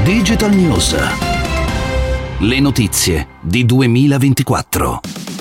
Digital News. Le notizie di 2024.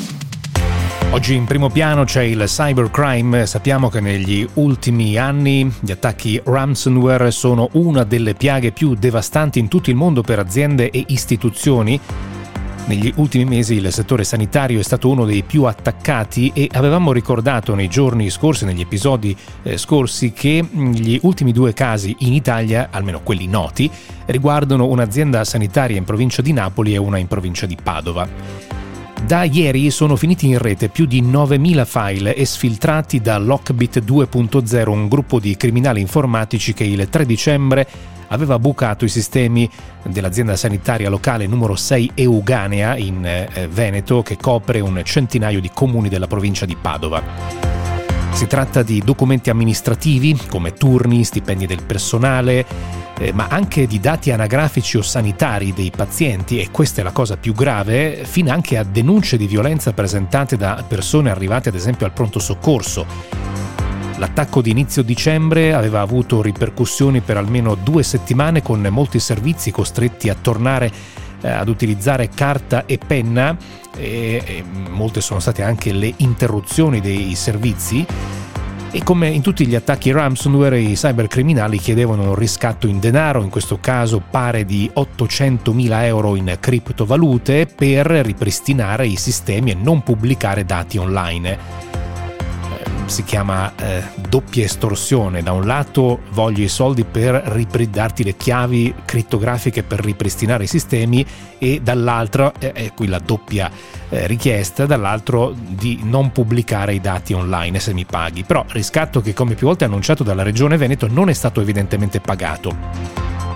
Oggi in primo piano c'è il cybercrime. Sappiamo che negli ultimi anni gli attacchi ransomware sono una delle piaghe più devastanti in tutto il mondo per aziende e istituzioni. Negli ultimi mesi il settore sanitario è stato uno dei più attaccati e avevamo ricordato nei giorni scorsi, negli episodi scorsi, che gli ultimi 2 casi in Italia, almeno quelli noti, riguardano un'azienda sanitaria in provincia di Napoli e una in provincia di Padova. Da ieri sono finiti in rete più di 9.000 file esfiltrati da Lockbit 2.0, un gruppo di criminali informatici che il 3 dicembre aveva bucato i sistemi dell'azienda sanitaria locale numero 6 Euganea in Veneto, che copre un centinaio di comuni della provincia di Padova. Si tratta di documenti amministrativi come turni, stipendi del personale, ma anche di dati anagrafici o sanitari dei pazienti, e questa è la cosa più grave, fino anche a denunce di violenza presentate da persone arrivate ad esempio al pronto soccorso. L'attacco di inizio dicembre aveva avuto ripercussioni per almeno 2 settimane, con molti servizi costretti a tornare ad utilizzare carta e penna, e molte sono state anche le interruzioni dei servizi. E come in tutti gli attacchi ransomware, i cybercriminali chiedevano un riscatto in denaro, in questo caso pare di 800.000 euro in criptovalute, per ripristinare i sistemi e non pubblicare dati online. Si chiama doppia estorsione. Da un lato voglio i soldi per darti le chiavi crittografiche per ripristinare i sistemi, e dall'altro è qui la doppia richiesta, dall'altro di non pubblicare i dati online se mi paghi. Però riscatto che, come più volte annunciato dalla Regione Veneto, non è stato evidentemente pagato.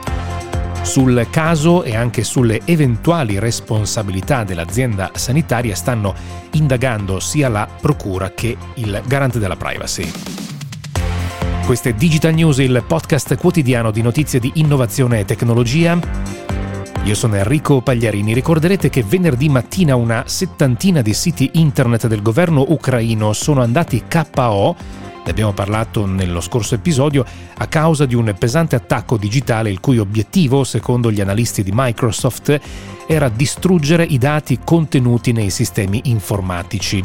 Sul caso e anche sulle eventuali responsabilità dell'azienda sanitaria stanno indagando sia la procura che il garante della privacy. Questo è Digital News, il podcast quotidiano di notizie di innovazione e tecnologia. Io sono Enrico Pagliarini. Ricorderete che venerdì mattina una 70ina di siti internet del governo ucraino sono andati KO. Ne abbiamo parlato nello scorso episodio, a causa di un pesante attacco digitale il cui obiettivo, secondo gli analisti di Microsoft, era distruggere i dati contenuti nei sistemi informatici.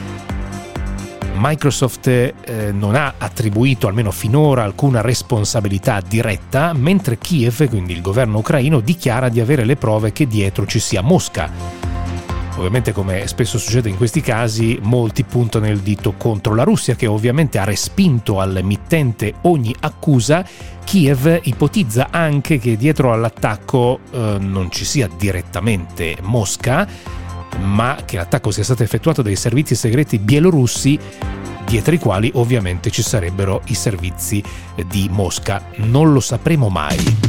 Microsoft non ha attribuito, almeno finora, alcuna responsabilità diretta, mentre Kiev, quindi il governo ucraino, dichiara di avere le prove che dietro ci sia Mosca. Ovviamente, come spesso succede in questi casi, molti puntano il dito contro la Russia, che ovviamente ha respinto al mittente ogni accusa. Kiev ipotizza anche che dietro all'attacco non ci sia direttamente Mosca, ma che l'attacco sia stato effettuato dai servizi segreti bielorussi, dietro i quali ovviamente ci sarebbero i servizi di Mosca. Non lo sapremo mai.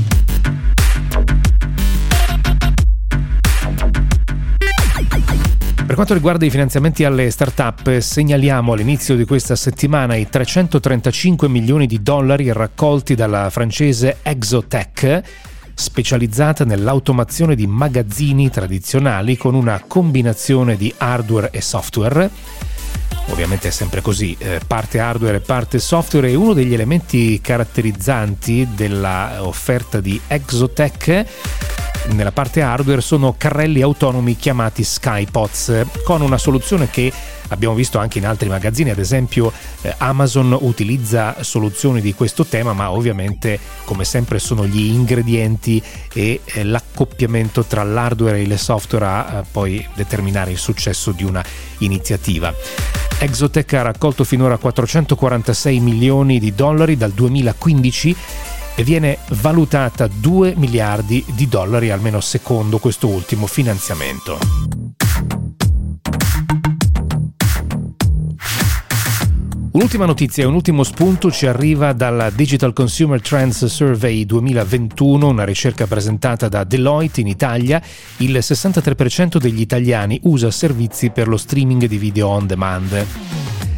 Per quanto riguarda i finanziamenti alle start-up, segnaliamo all'inizio di questa settimana i $335 milioni raccolti dalla francese Exotech, specializzata nell'automazione di magazzini tradizionali con una combinazione di hardware e software. Ovviamente è sempre così, parte hardware e parte software, e uno degli elementi caratterizzanti della offerta di Exotech nella parte hardware sono carrelli autonomi chiamati Skypods, con una soluzione che abbiamo visto anche in altri magazzini. Ad esempio Amazon utilizza soluzioni di questo tema, ma ovviamente, come sempre, sono gli ingredienti e l'accoppiamento tra l'hardware e il software a poi determinare il successo di una iniziativa. Exotech ha raccolto finora $446 milioni dal 2015 e viene valutata $2 miliardi, almeno secondo questo ultimo finanziamento. Un'ultima notizia e un ultimo spunto ci arriva dalla Digital Consumer Trends Survey 2021, una ricerca presentata da Deloitte in Italia. Il 63% degli italiani usa servizi per lo streaming di video on demand.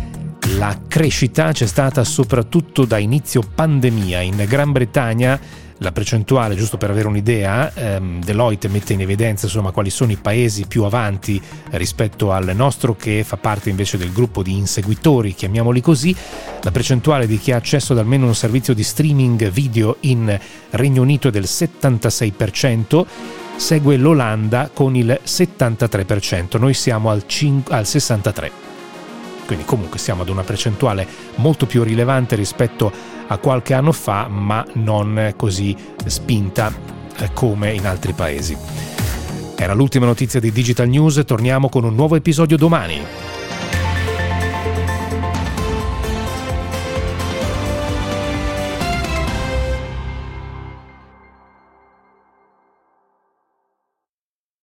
La crescita c'è stata soprattutto da inizio pandemia. In Gran Bretagna La percentuale, giusto per avere un'idea, Deloitte mette in evidenza insomma quali sono i paesi più avanti rispetto al nostro, che fa parte invece del gruppo di inseguitori, chiamiamoli così. La percentuale di chi ha accesso ad almeno un servizio di streaming video in Regno Unito è del 76%, segue l'Olanda con il 73%, noi siamo al 63%. Quindi comunque siamo ad una percentuale molto più rilevante rispetto a qualche anno fa, ma non così spinta come in altri paesi. Era l'ultima notizia di Digital News, torniamo con un nuovo episodio domani.